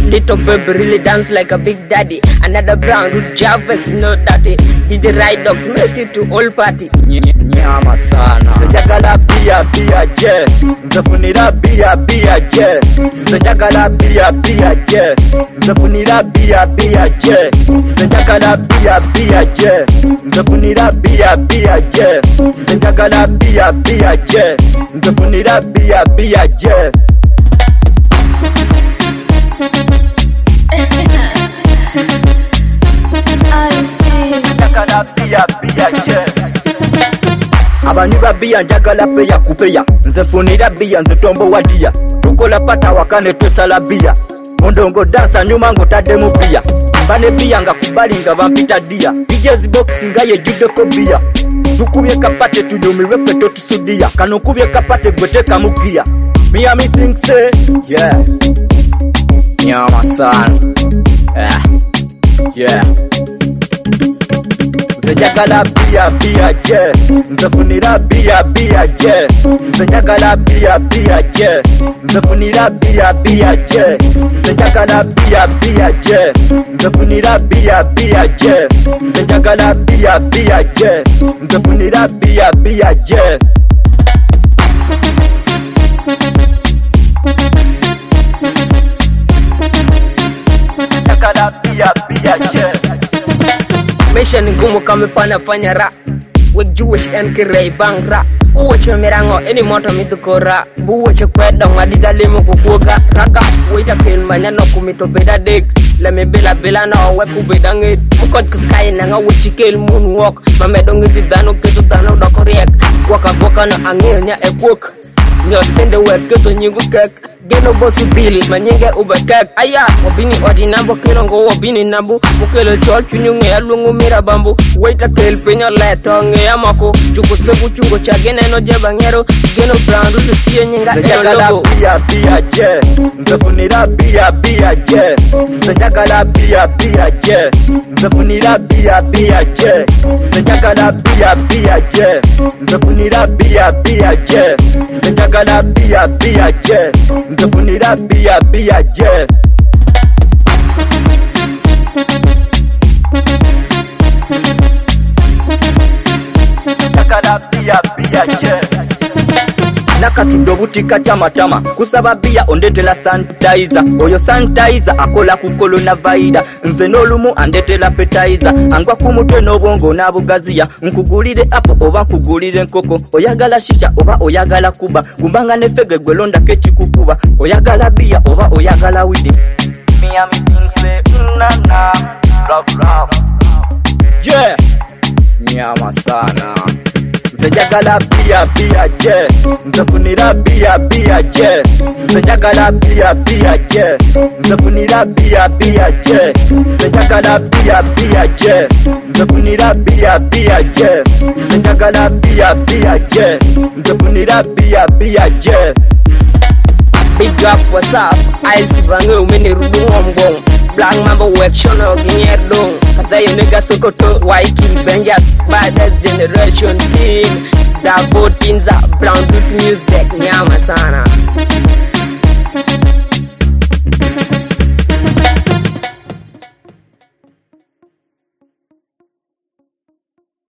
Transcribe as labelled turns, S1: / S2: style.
S1: Little baby really dance like a big daddy. Another brown with Javels, no daddy. Did the ride of Smithy to all party.
S2: Nyama sana. Nzajagala bia bia je. Nzafunira bia bia je. Nzajagala bia bia je. Nzafunira bia bia je. Nzajagala bia bia je. Nzafunira bia bia je. Nzajagala bia bia je. Nzafunira bia bia je. Nzajagala bia bia je. Abaniba bia njagala peya kupeya. Nzefunira bia nzetombo wadia. Tukola pata wakane tosala bia. Mondongo dansa nyuma ngotade mu bia. Bane bia nga kubali nga vampita dia. DJ's box nga ye judoko bia. Tukubye kapate tudumiwe feto tusudia. Kano kubye kapate gweteka mukia. Miami sing say yeah. Nyama sana. Yeah. Nzajagala bia bia je. Nzafunira bia bia je. Nzajagala bia bia je. Nzafunira bia bia je. Nzajagala bia bia je. Nzafunira bia bia je. Nzajagala bia bia je. Nzafunira bia bia je. Nzajagala bia bia je.
S1: Maisha ni ngumu kama panafanya ra. Wek Jewish and Kirei bang ra. Uwache mirango eni moto midukora. Buwache kweda ngadida limo kukuga. Raka wita kilmanya no kumito beda dig. Leme bila na weku beda ngid. Mukot kuskai na nga wichi kil moonwalk. Mamedongiti dano kitu dano dokoriek. Waka na angil nya ekwok. Nyo tende wet kito nyingu kek. Geno bosu bill manyinge ubekek. Aya wabini ordinambo kilongo wabini nambu. Mukele chol chunyunge ya lungu mira bambu. Waita kel penyo leto nge ya mako. Chuko segu chungo cha gene no jeba ngero. Geno brandu tusiye nyinga eno logo.
S2: Bia bia je. Nzafunira bia bia je. Nzajagala bia bia je. Nzafunira bia bia je. Nzajagala bia bia je. Nzafunira bia bia je. Nzajagala bia bia je. Nzafunira bia bia je. Nzajagala bia bia je. Nakatudobutika chamatama kusaba bia ondetela sanitizer. Oyo sanitizer akola ku coronavirus. Nze nolumu andetela appetizer. Angwa kumutwe n'obwongo n'abugaziya. Nkugulire apo oba nkugulire nkoko. Oyagala shisha oba oyagala kuba. Gumbanga nefege gwelonda kechikukuba. Oyagala bia oba oyagala widi. Miami Kingsley nana love. Yeah. Nyama sana. Nzajagala bia bia je. Nzafunira bia bia je. Nzajagala bia bia je. Nzafunira bia bia je. Nzajagala bia bia je. Nzafunira bia bia je. Nzajagala bia bia je. Nzafunira bia bia je.
S1: Big up what's up. Ice bange umene rudu ngomgong. Black mamba wek shono ginyer dong. Kasayo nigga sokoto waiki benjat. Baddest generation team. Da 14 za brown beat music. Nyama sana.